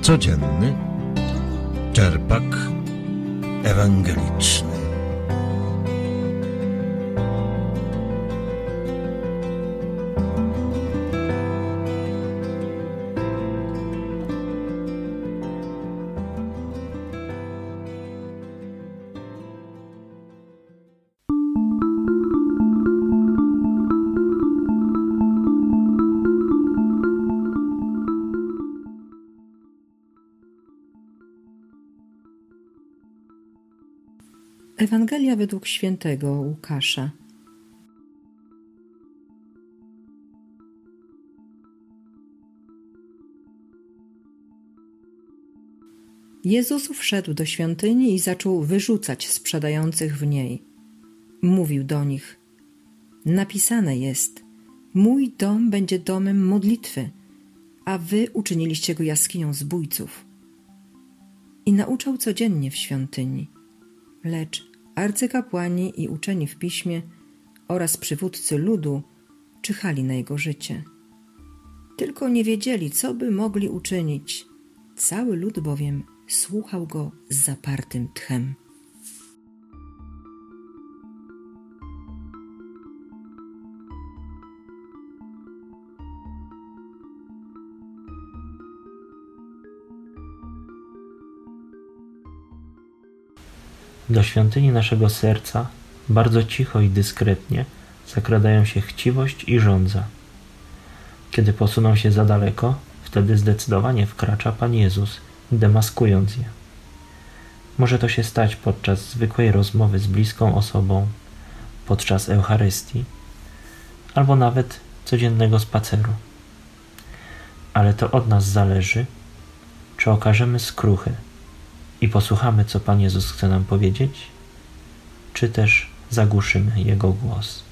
Codzienny czerpak ewangeliczny. Ewangelia według świętego Łukasza. Jezus wszedł do świątyni i zaczął wyrzucać sprzedających w niej. Mówił do nich: napisane jest: mój dom będzie domem modlitwy, a wy uczyniliście go jaskinią zbójców. I nauczał codziennie w świątyni. Lecz arcykapłani i uczeni w piśmie oraz przywódcy ludu czyhali na jego życie. Tylko nie wiedzieli, co by mogli uczynić. Cały lud bowiem słuchał go z zapartym tchem. Do świątyni naszego serca bardzo cicho i dyskretnie zakradają się chciwość i żądza. Kiedy posuną się za daleko, wtedy zdecydowanie wkracza Pan Jezus, demaskując je. Może to się stać podczas zwykłej rozmowy z bliską osobą, podczas Eucharystii, albo nawet codziennego spaceru. Ale to od nas zależy, czy okażemy skruchę i posłuchamy, co Pan Jezus chce nam powiedzieć, czy też zagłuszymy Jego głos.